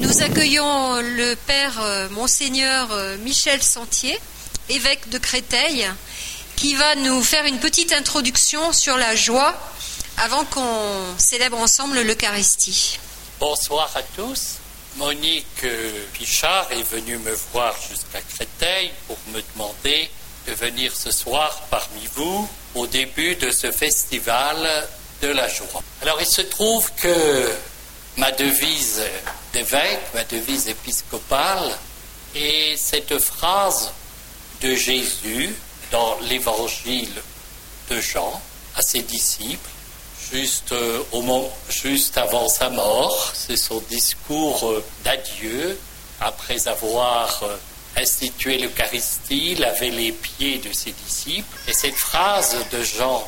Nous accueillons le père Monseigneur Michel Sentier, évêque de Créteil, qui va nous faire une petite introduction sur la joie avant qu'on célèbre ensemble l'Eucharistie. Bonsoir à tous. Monique Pichard est venue me voir jusqu'à Créteil pour me demander de venir ce soir parmi vous au début de ce festival de la joie. Alors il se trouve que ma devise d'évêque, ma devise épiscopale, est cette phrase de Jésus dans l'évangile de Jean à ses disciples, juste avant sa mort. C'est son discours d'adieu après avoir institué l'Eucharistie, lavé les pieds de ses disciples. Et cette phrase de Jean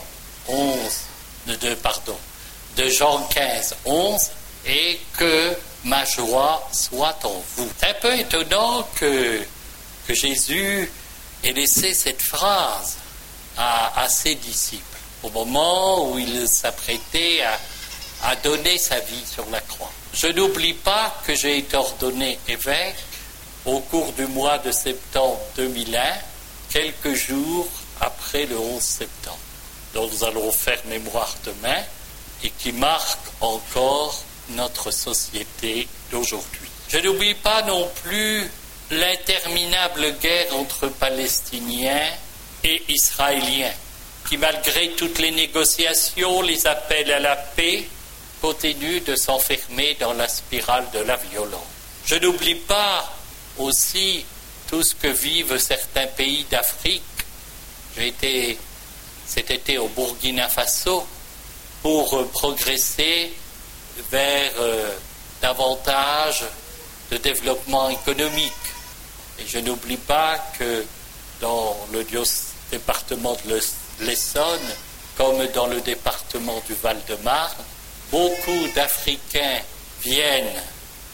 15, 11, est que ma joie soit en vous. C'est un peu étonnant que Jésus ait laissé cette phrase à ses disciples au moment où il s'apprêtait à donner sa vie sur la croix. Je n'oublie pas que j'ai été ordonné évêque au cours du mois de septembre 2001, quelques jours après le 11 septembre, dont nous allons faire mémoire demain et qui marque encore notre société d'aujourd'hui. Je n'oublie pas non plus l'interminable guerre entre Palestiniens et Israéliens, qui malgré toutes les négociations, les appels à la paix, continue de s'enfermer dans la spirale de la violence. Je n'oublie pas aussi tout ce que vivent certains pays d'Afrique. J'ai été cet été au Burkina Faso pour progresser vers davantage de développement économique. Et je n'oublie pas que dans le département de l'Essonne, comme dans le département du Val-de-Marne, beaucoup d'Africains viennent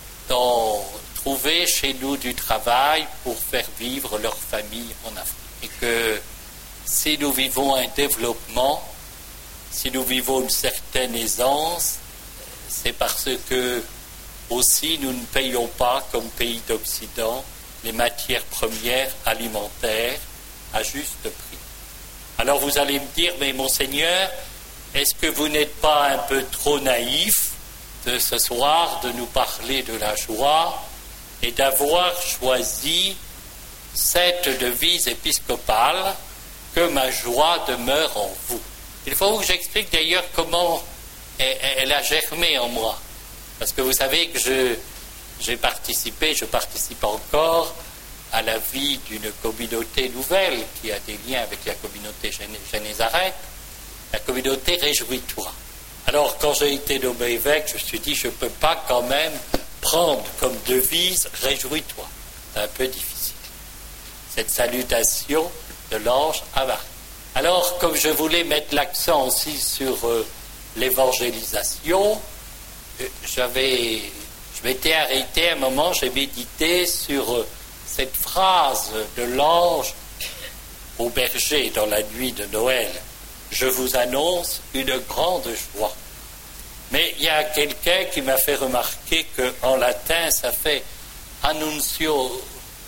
trouver chez nous du travail pour faire vivre leur famille en Afrique. Et que si nous vivons un développement, si nous vivons une certaine aisance, c'est parce que aussi nous ne payons pas comme pays d'Occident les matières premières alimentaires à juste prix. Alors vous allez me dire, mais Monseigneur, est-ce que vous n'êtes pas un peu trop naïf de ce soir de nous parler de la joie et d'avoir choisi cette devise épiscopale, que ma joie demeure en vous? Il faut que j'explique d'ailleurs comment elle a germé en moi. Parce que vous savez que je participe encore à la vie d'une communauté nouvelle qui a des liens avec la communauté Génézareth, la communauté Réjouis-toi. Alors quand j'ai été nommé évêque, je me suis dit, je ne peux pas quand même prendre comme devise Réjouis-toi. C'est un peu difficile. Cette salutation de l'ange à Marie. Alors, comme je voulais mettre l'accent aussi sur l'évangélisation, je m'étais arrêté un moment, j'ai médité sur cette phrase de l'ange au berger dans la nuit de Noël. Je vous annonce une grande joie. Mais il y a quelqu'un qui m'a fait remarquer qu'en latin, ça fait annuncio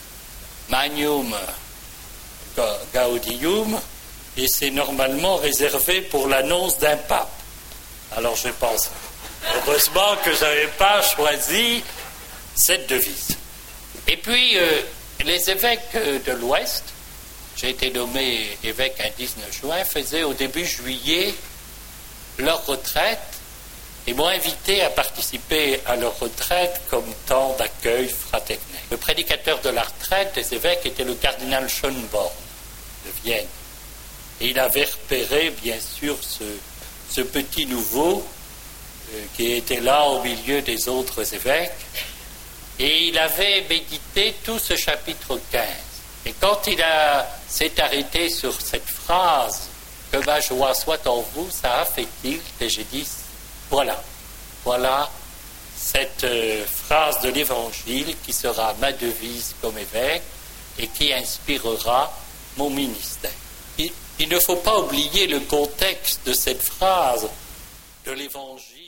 magnum gaudium, et c'est normalement réservé pour l'annonce d'un pape. Alors je pense, heureusement que je n'avais pas choisi cette devise. Et puis, les évêques de l'Ouest, j'ai été nommé évêque un 19 juin, faisaient au début juillet leur retraite et m'ont invité à participer à leur retraite comme temps d'accueil fraternel. Le prédicateur de la retraite des évêques était le cardinal Schönborn de Vienne. Et il avait repéré, bien sûr, ce petit nouveau qui était là au milieu des autres évêques. Et il avait médité tout ce chapitre 15. Et quand s'est arrêté sur cette phrase « Que ma joie soit en vous », ça a fait tilt et j'ai dit « Voilà cette phrase de l'Évangile qui sera ma devise comme évêque et qui inspirera mon ministère. » Il ne faut pas oublier le contexte de cette phrase de l'Évangile.